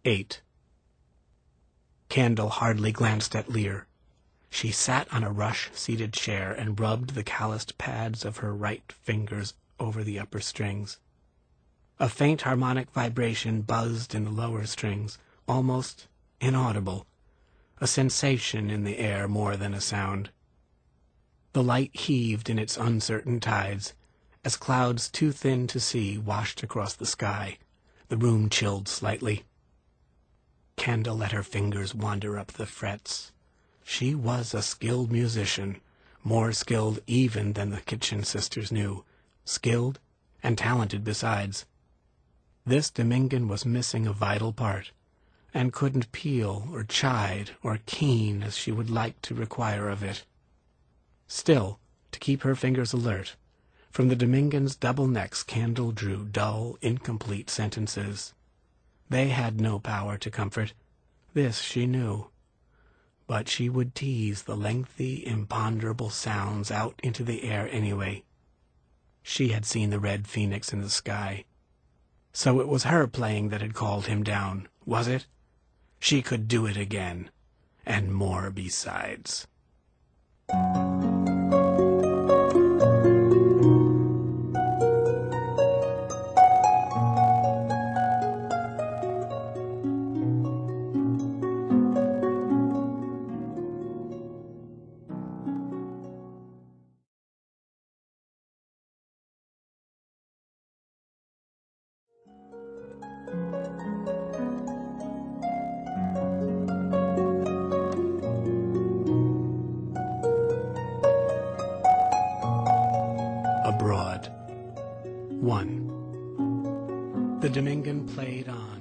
8. Candle hardly glanced at Lear. She sat on a rush-seated chair and rubbed the calloused pads of her right fingers over the upper strings. A faint harmonic vibration buzzed in the lower strings, almost inaudible, a sensation in the air more than a sound. The light heaved in its uncertain tides. As clouds too thin to see washed across the sky, the room chilled slightly. Candle let her fingers wander up the frets. She was a skilled musician, more skilled even than the kitchen sisters knew, skilled and talented besides. This Domingan was missing a vital part, and couldn't peal or chide or keen as she would like to require of it. Still, to keep her fingers alert, from the Domingan's double necks Candle drew dull, incomplete sentences. They had no power to comfort. This she knew. But she would tease the lengthy, imponderable sounds out into the air anyway. She had seen the red phoenix in the sky. So it was her playing that had called him down, was it? She could do it again, and more besides. Abroad. 1. The Domingan played on.